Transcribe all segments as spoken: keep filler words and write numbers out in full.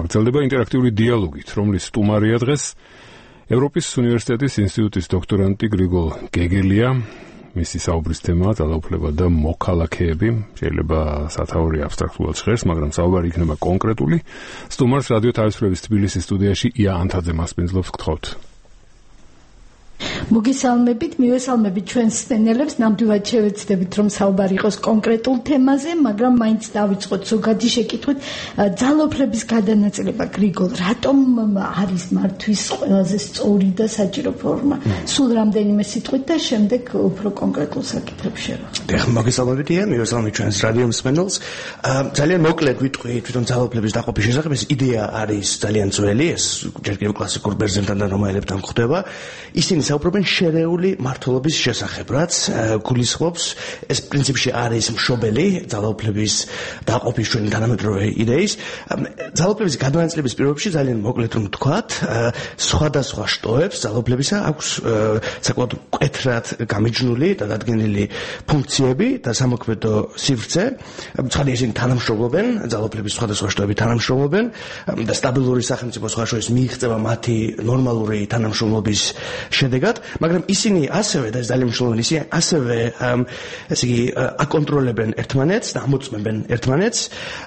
გრძელდება ინტერაქტიული დიალოგით, რომლის სტუმარია დღეს ევროპის უნივერსიტეტის ინსტიტუტის დოქტორანტი გრიგოლ გეგელია. მისი საუბრის თემაა ძალაუფლება და მოქალაქეები. შეიძლება სათაური აბსტრაქტულად ჟღერს, მაგრამ საუბარი იქნება კონკრეტული. სტუმარს რადიო თავისუფლების თბილისის სტუდიაში ია ანთაძე მასპინძლობს, გთხოვთ. მოგესალმებით, მივესალმებით ჩვენს სპენელებს, ნამდვილად შევეცდებით, რომ საუბარი იყოს კონკრეტულ თემაზე, მაგრამ მაინც დავიწყოთ ზოგადი შეკითხვით. ძალაუფლების გადანაწილება, გრიგოლ, რატომ არის მართვის ყველაზე სწორი და საჭირო ფორმა? სულ რამდენიმე სიტყვით და შემდეგ უფრო კონკრეტულ საკითხებს შევხვდებით. მოგესალმებით, ია, მივესალმებით ჩვენს რადიო მსმენელს. ძალიან მოკლედ ვიტყვი თვითონ ძალაუფლების დაყოფის შესახებ. ეს იდეა არის ძალიან ძველი, ეს ჯერ კიდევ კლასიკურ ბერძენთან და რომაელებთან გვხვდება. ისინი საუბრობენ შერეული მმართველობის შესახებ, რაც გულისხმობს, ეს პრინციპში არის მშობელი ძალაუფლების დაყოფის ჩვენი თანამედროვე იდეის. ძალაუფლების გადანაწილების პირობებში ძალიან მოკლედ რომ ვთქვათ, სხვადასხვა შტოებს ძალაუფლებისა აქვს საკმაოდ მკვეთრად გამიჯნული და დადგენილი ფუნქციები და სამოქმედო სივრცე. ცხადია, ისინი თანამშრომლობენ, ძალაუფლების სხვადასხვა შტოები თანამშრომლობენ და სტაბილური სახელმწიფო სხვადასხვა მიიღწევა მათი ნორმალური თანამშრომლობის შედეგად, მაგრამ ისინი ასევე და ეს ძალიან მნიშვნელოვანი, ისინი ასევე ესე იგი აკონტროლებენ ერთმანეთს და ამოწმებენ ერთმანეთს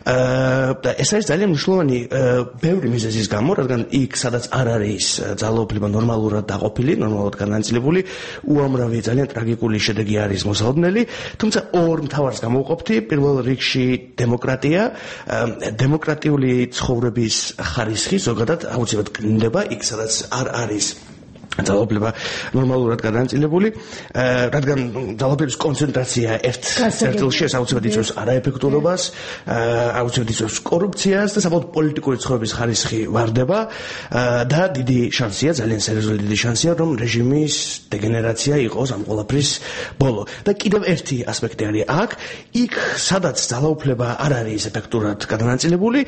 და ეს არის ძალიან მნიშვნელოვანი ბევრი მიზეზის გამო, რადგან იქ სადაც არ არის ძალაუფლება ნორმალურად დაყოფილი, ნორმალურად განაწილებული, უამრავი ძალიან ტრაგიკული შედეგი არის მოსალოდნელი, თუმცა ორ მთავარს გამოვყოფთი. პირველ რიგში დემოკრატია, დემოკრატიული ცხოვრების ხარისხი ზოგადად აუცილებლად გრინდება იქ სადაც არ არის ძალაუფლება ნორმალურად გადანაწილებული, რადგან ძალაუფლების კონცენტრაცია ერთ წერტილში აუცილებლად იწვევს არაეფექტურობას, აუცილებლად იწვევს კორუფციას და საბოლოოდ პოლიტიკური ცხოვრების ხარისხი ვარდება და დიდი შანსია, ძალიან სერიოზული დიდი შანსია, რომ რეჟიმის დეგენერაცია იყოს ამ ყველაფრის ბოლო. და კიდევ ერთი ასპექტი არის აქ, იქ სადაც ძალაუფლება არ არის ეფექტურად გადანაწილებული,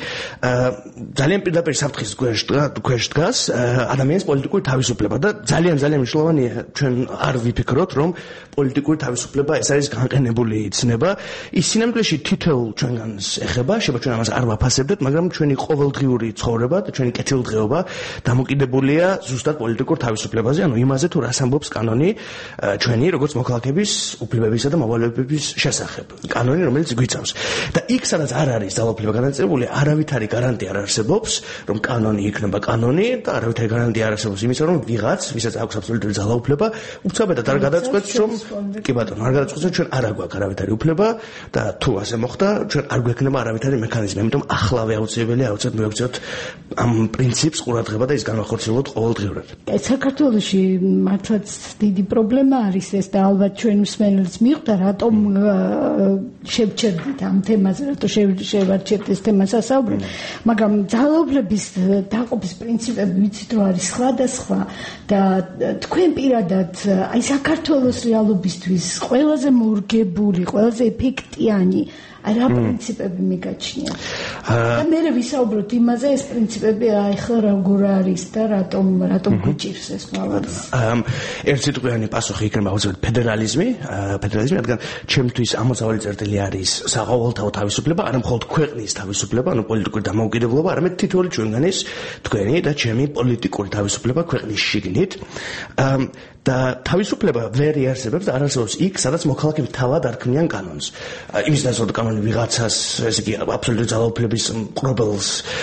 ძალიან პირდაპირ საფრთხის ქვეშ დგას ადამიანის პოლიტიკური თავისუფლება და ძალიან ძალიან მნიშვნელოვანია ჩვენ არ ვიფიქროთ, რომ პოლიტიკური თავისუფლება ეს არის განყენებული ცნება. ის სინამდვილეში თითოეულ ჩვენგანს ეხება, შეიძლება ჩვენ ამას არ ვაფასებდეთ, მაგრამ ჩვენი ყოველდღიური ცხოვრება და ჩვენი კეთილდღეობა დამოკიდებულია ზუსტად პოლიტიკურ თავისუფლებაზე, ანუ იმაზე, თუ რას ამბობს კანონი ჩვენი როგორც მოქალაქეების უფლებებისა და მოვალეობების შესახებ. კანონი, რომელიც გვიწევს. და იქ სადაც არ არის ძალაუფლება განაწილებული, არავითარი გარანტია არ არსებობს, რომ კანონი იქნება კანონი და არავითარი გარანტია არ არსებობს იმისა, რომ ვიღაც ვისაც აქვს აბსოლუტური ძალაუფლება, უცებადად არ გადაწყვეტს, რომ კი ბატონო, არ გადაწყვეტს, რომ ჩვენ არ აგვაქვს არავითარი უფლება და თუ ასე მოხდა, ჩვენ არ გვექნება არავითარი მექანიზმი. ამიტომ ახლავე აუცილებელია აუცილებლად მივაქციოთ ამ პრინციპს ყურადღება და ის განვახორციელოთ ყოველდღიურად. საქართველოში მართლაც დიდი პრობლემა არის ეს და ალბათ ჩვენ მსმენელს მიხვდა, რატომ შევჩერდით ამ თემაზე, რატომ შევარჩიეთ ეს თემა სასაუბრად, მაგრამ ძალაუფლების დაყოფის პრინციპები ვიცით, რომ არის სხვადასხვა და თქვენ პირადად აი საქართველოს რეალობისთვის ყველაზე მორგებული, ყველაზე ეფექტიანი აი რა პრინციპები მიგაჩნიათ? და მე ვისაუბროთ იმაზე, ეს პრინციპები აი ხა როგორ არის და რატომ რატომ გვიჭირს ეს ყველაფერი? ერთ სიტყვიანი პასუხი იქნება აუცილებლად ფედერალიზმი, ფედერალიზმი, რადგან ჩემთვის ამოწავალი წერტილი არის საყოველთაო თავისუფლება, არა მხოლოდ ქვეყნის თავისუფლება, ანუ პოლიტიკური დამოუკიდებლობა, არამედ თითოეული ჩვენგანის, თქვენი და ჩემი პოლიტიკური თავისუფლება ქვეყნის შიგნით. და თავისუფლება ვერ იარსებებს და არ არსებობს იქ, სადაც მოქალაქეები თავად არ ქმნიან კანონს. იმის დასაწყო კანონი ვიღაცას, ესე იგი, აბსოლუტური ძალაუფლების მკრობელს,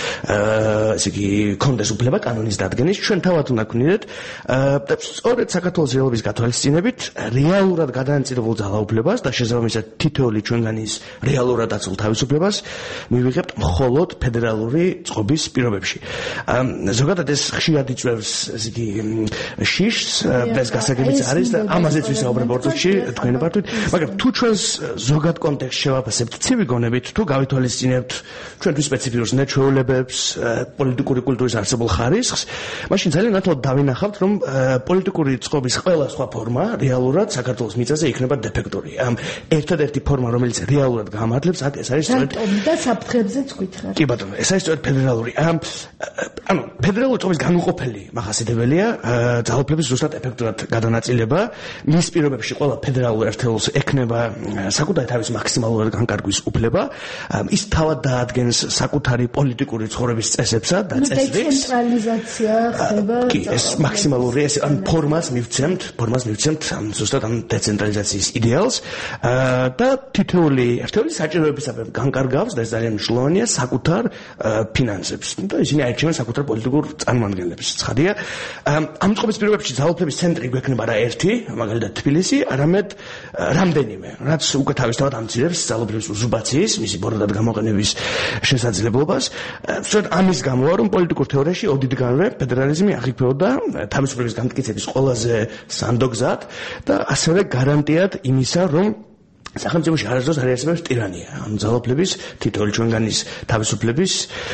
ესე იგი, კონდეს უფლება კანონის დადგენის, ჩვენ თავად უნდა გვქნიეთ და სწორედ საქართველოს რეალობის გათვალისწინებით, რეალურად გადანაწილებულ ძალაუფლებას და შესაბამისად თითოეული ჩვენგანის რეალურად დაცულ თავისუფლებას მივიღებთ მხოლოდ ფედერალური წყობის პირობებში. ზოგადად ეს ხშირად იწვევს, ესე იგი, შიშს და ეს გასაგებიც არის და ამაზეც ვისაუბრებ ორწუთში თქვენი პარტივით, მაგრამ თუ ჩვენს ზოგად კონტექსტში შევაფასებთ ცივი გონებით, თუ გავითვალისწინებთ ჩვენთვის სპეციფიურ ნეჩვეულებებს, პოლიტიკური კულტურის არსებულ ხარისხს, მაშინ ძალიან ნათლად დავინახავთ, რომ პოლიტიკური წყობის ყველა სხვა ფორმა რეალურად საქართველოს მიწაზე იქნება დეფექტური. ერთადერთი ფორმა, რომელიც რეალურად გამართლებს, აქ ეს არის სწორედ და საფრთხებზეც გითხარ. კი ბატონო, ეს არის სწორედ ფედერალური. ანუ ფედერალური წყობის განუყოფელი მახასიათებელია ძალაუფლების ზუსტად ეფექტურად გადანაწილება. მის პირობებში ყველა ფედერალურ ერთეულს ექნება საკუთარი თავის მაქსიმალურად განკარგვის უფლება. ის თავად დაადგენს საკუთარი პოლიტიკური ცხოვრების წესებსა და წესრიგს. დეცენტრალიზაცია ხდება. კი, ეს მაქსიმალური ეს ან ფორმას მივცემთ, ფორმას მივცემთ ზუსტად ამ დეცენტრალიზაციის იდეალს და თითოეული ერთეული საჭიროებისამებრ განკარგავს და ეს ძალიან მნიშვნელოვანია საკუთარ ფინანსებს. და ისინი აირჩევენ საკუთარ პოლიტიკურ წარმომადგენლებს. ცხადია, ამ წყობის პირობებში ძალაუფლების ცენტრი გვექნება არა ერთი, მაგალითად თბილისი, არამედ რამდენიმე, რაც უკვე თავისთავად ამცირებს ძალაუფლების უზურპაციის, მისი ბოროტად გამოყენების შესაძლებლობას. სწორედ ამის გამოა, რომ პოლიტიკურ თეორიაში ოდითგანვე ფედერალიზმი აღიქვეოდა თავისუფლების განმტკიცების ყველაზე სანდო გზად და ასევე გარანტიად იმისა, რომ სახელმწიფოში არასდროს არ არსებობს ტირანია. ამ ძალაუფლების თითოეული ჩვენგანის თავისუფლების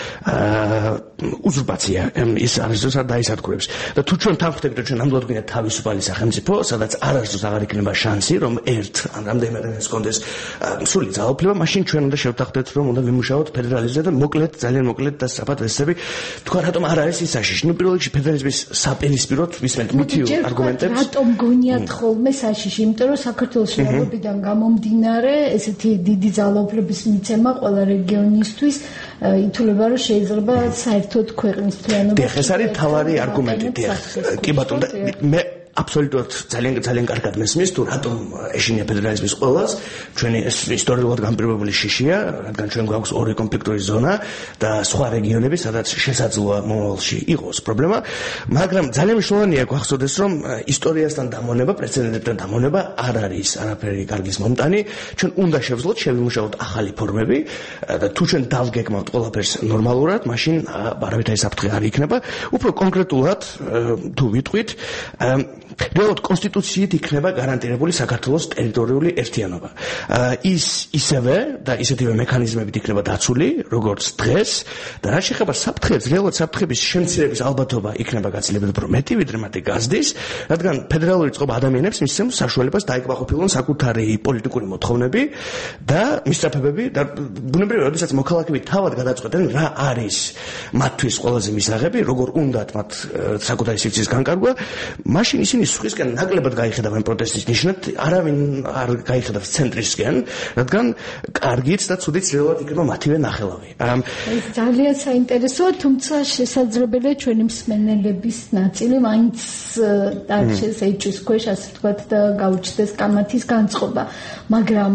უზურპაცია ის არასდროს არ დაისადგურებს. და თუ ჩვენ თანხმდებით, რომ ჩვენ ნამდვილად გვინდა თავისუფალი სახელმწიფო, სადაც არასდროს აღარ იქნება შანსი, რომ ერთ ან რამდენიმე რეგიონს კონდეს სრული ძალაუფლება, მაშინ ჩვენ უნდა შევთანხმდეთ, რომ უნდა ვიმუშაოთ ფედერალიზმზე და მოკლედ, ძალიან მოკლედ და სწრაფად ვეცდები, თქვა რატომ არ არის ის საშიში. ნუ პირველ რიგში ფედერალიზმის საპირისპიროდ ვისმენთ მითიურ არგუმენტებს. რატომ გონიათ ხოლმე საშიში? იმიტომ რომ საქართველოს რეალობიდან გამომდინარე დინარე ესეთი დიდი ძალაუფლების მიცემა ყველა რეგიონისთვის ითვლება რომ შეიძლება საერთოდ ქვეყნის თლიანობა. დიახ, ეს არის თავარი არგუმენტი. დიახ, კი ბატონო, მე აბსოლუტურად ძალიან ძალიან კარგად მესმის თუ რატომ ეშინია ფედერალიზმის ყველას. ჩვენი ეს ისტორიულად განპირობებული შიშია, რადგან ჩვენ გვაქვს ორი კონფლიქტური ზონა და სხვა რეგიონები, სადაც შესაძლოა მომავალში იყოს პრობლემა, მაგრამ ძალიან მნიშვნელოვანია გვახსოვდეს, რომ ისტორიასთან დამონება, პრეცედენტებთან დამონება არ არის არაფერი კარგის მომტანი. ჩვენ უნდა შევძლოთ, შევიმუშაოთ ახალი ფორმები და თუ ჩვენ დავგეგმავთ ყველაფერს ნორმალურად, მაშინ არავითარი საფრთხე არ იქნება. უფრო კონკრეტულად თუ ვიტყვით, რეალურად კონსტიტუციით იქნება გარანტირებული საქართველოს ტერიტორიული ერთიანობა. ის ისევე და ისეთივე მექანიზმებით იქნება დაცული, როგორც დღეს და რაც შეეხება საფრთხებს, რეალურად საფრთხების შემცირების ალბათობა იქნება გაცილებით უფრო მეტი, ვიდრე მათი გაზრდის, რადგან ფედერალური წყობა ადამიანებს მისცემს საშუალებას დაეკმაყოფილონ საკუთარი პოლიტიკური მოთხოვნები და მისწრაფებები და ბუნებრივია, როდესაც მოქალაქეები თავად გადაწყვეტენ, რა არის მათთვის ყველაზე მისაღები, როგორ უნდათ მათ საკუთარი სივრცის განკარგვა, მაშინ ისინი სხვისკენ ნაკლებად გაიხედავენ პროტესტის ნიშნად, არავინ არ გაიხედავს ცენტრისკენ, რადგან კარგიც და ცუდიც რეალურად იქნება მათივე ნახელავი. ეს ძალიან საინტერესოა, თუმცა შესაძლებელია ჩვენი მსმენელების ნაწილი მაინც დარჩეს ეჭვის ქვეშ, ასე ვთქვათ, და გაუჩნდეს კამათის განწყობა. მაგრამ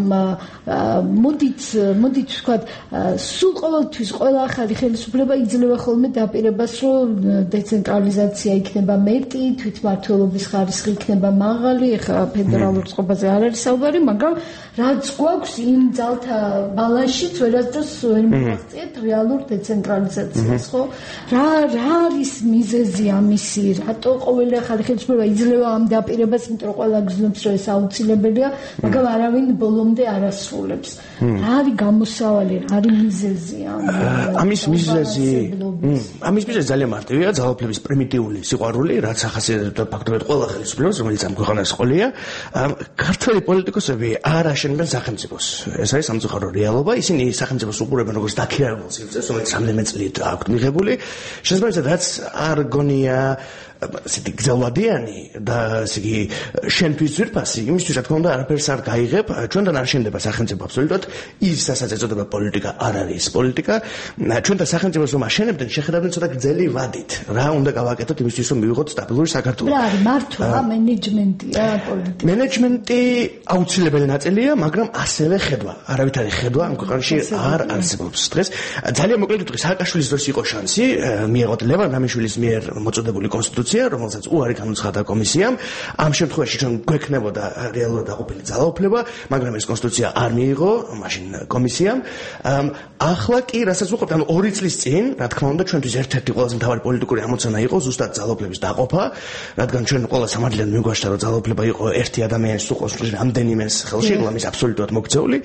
მოდით, მოდით ვთქვათ, სულ ყოველთვის ყველა ახალი ხელისუფლება იძლევა ხოლმე დაპირებას, რომ დეცენტრალიზაცია იქნება მეტი, თვითმმართველობის ხარისხი იქნება მაღალი, ეხლა ფედერალურ წყობაზე არ არის საუბარი, მაგრამ რაც გვაქვს იმ ძალთა ბალანსშიც ვერასდროს ვერ მივაღწიეთ რეალურ დეცენტრალიზაციას, ხო? რა რა არის მიზეზი ამისი? რატო ყოველი ახალი ხელისუფლება იძლევა ამ დაპირებას, იმიტომ რომ ყველა გრძნობს, რომ ეს აუცილებელია, მაგრამ არავინ ბოლომდე არ ასრულებს. რა არის გამოსავალი, რა არის მიზეზი ამ ამის მიზეზი? ამის მიზეზი ძალიან მარტივია, ძალაუფლების პრიმიტიული სიყვარული, რაც ახასიათებდა ფაქტობრივად ყველა ხელისუფლებას, რომელიც ამ ქვეყანას ყოლია. ქართველი პოლიტიკოსები არ აშენებენ სახელმწიფოს. ეს არის სამწუხარო რეალობა. ისინი სახელმწიფოს უყურებენ როგორც დაქირავებულ სივრცეს, რომელიც რამდენიმე წლით აქვთ მიღებული. შესაბამისად, რაც არ გონია ასეთი გზელვადიანი და ესე იგი შენთვის ძვირფასი, იმისთვის რა თქმა უნდა არაფერს არ გაიღებ, ჩვენთან არ შენდება სახელმწიფო აბსოლუტურად, ის რასაც ეწოდება პოლიტიკა არ არის პოლიტიკა. ჩვენთან სახელმწიფოს რომ აშენებდნენ, შეხედავდნენ ცოტა გრძელი ვადით. რა უნდა გავაკეთოთ იმისთვის რომ მივიღოთ სტაბილური საქართველო. რა არის მართლა მენეჯმენტია პოლიტიკა? მენეჯმენტი აუცილებელი ნაწილია, მაგრამ ასევე ხედვა. არავითარი ხედვა ამ ქვეყანაში არ არსებობს დღეს. ძალიან მოკლედ ვიტყვი, სააკაშვილის დროს იყო შანსი მიიღოთ ლევან მამიშვილის მიერ მოწოდებული კონსტიტუცია, რომელსაც უარი განუცხადა კომისიამ. ამ შემთხვევაში ჩვენ გვექნებოდა რეალურად დაყოფილი ძალაუფლება, მაგრამ ეს კონსტიტუცია არ მიიღო მაშინ კომისიამ. ახლა კი, რასაც ვუყურებთ, ანუ ორი წლის წინ, რა თქმა უნდა, ჩვენთვის ერთ-ერთი ყველაზე მთავარი პოლიტიკური ამოცანა იყო ზუსტად ძალაუფლების დაყოფა, რადგან ჩვენ ყველა სამართლიან მიგვაშთა, რომ ძალაუფლება იყო ერთი ადამიანის თუ ყოველთვის რამდენიმეს ხელში, რომლის აბსოლუტურად მოქცეული.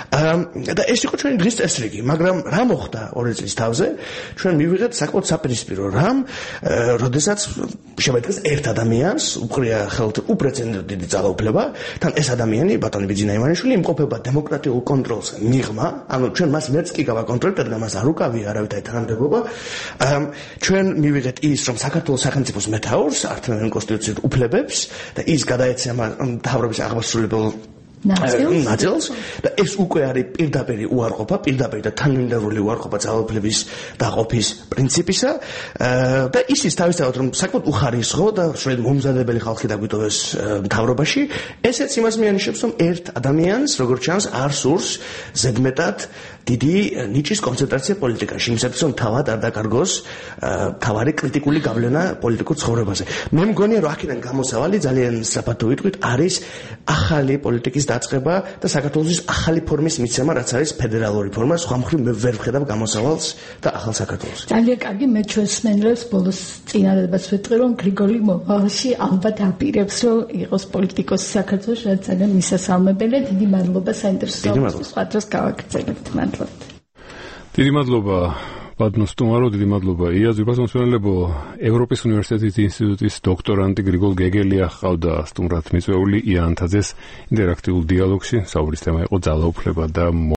და ეს იყო ჩვენი დღის წესრიგი, მაგრამ რა მოხდა ორი წლის თავზე? ჩვენ მივიღეთ საკმაოდ საპირისპირო რამ, როდესაც შემოდგეს ერთ ადამიანს, უყრია ხელთ უპრეცედენტო დიდი ძალაუფლება, თან ეს ადამიანი, ბატონი ბიძინა ივანიშვილი, იმყოფება დემოკრატიულ კონტროლს მიღმა, ანუ ჩვენ მას მერც კი გავაკონტროლებთ, რადგან მას არ უკავია არავითარი თანამდებობა. ჩვენ მივიღეთ ის, რომ საქართველოს სახელმწიფოს მეთაურს ართმევენ კონსტიტუციურ უფლებებს და ის გადაეცემა მთავრობის აღმასრულებელ ნაწილს და ეს უკვე არის პირდაპირი უარყოფა, პირდაპირი და თანმიმდევრული უარყოფა ძალაუფლების დაყოფის პრინციპისა და ისიც თავისთავად რომ საკმაოდ უხარისხო და შვედ მომზადებელი ხალხი დაგვიტოვეს მთავრობაში, ესეც იმას მიანიშნებს, რომ ერთ ადამიანს, როგორც ჩანს, არ სურს ზედმეტად დიდი ნიჭის კონცენტრაცია პოლიტიკაში, იმისათვის რომ თავად არ დაკარგოს თავარი კრიტიკული გავლენა პოლიტიკურ ცხოვრებაზე. მე მგონია რომ აქედან გამოსავალი ძალიან სწრაფად ვიტყვით, არის ახალი პოლიტიკის დაწყება და საქართველოს ახალი ფორმის მიცემა, რაც არის ფედერალური ფორმა, სხვა მხრივ მე ვერ ვხედავ გამოსავალს და ახალ საქართველოს. ძალიან კარგი, მე ჩვენს მენელს ბოლოს წინადადებას ვიტყვი, რომ გრიგოლი მომავალში ალბათ აპირებს, რომ იყოს პოლიტიკოსი საქართველოს, რაც ძალიან მისასალმებელია. დიდი მადლობა საინტერესო სხვა დროს გავაგრძელებთ. დიდი მადლობა ბატონო სტუმარო, დიდი მადლობა იაზი ბატონსმენელებო. ევროპის უნივერსიტეტის ინსტიტუტის დოქტორანტი გრიგოლ გეგელია ჰყავდა სტუმრად მიწვეული ია ანთაძეს ინტერაქტიულ დიალოგში. საუბრის თემა იყო ძალაუფლება და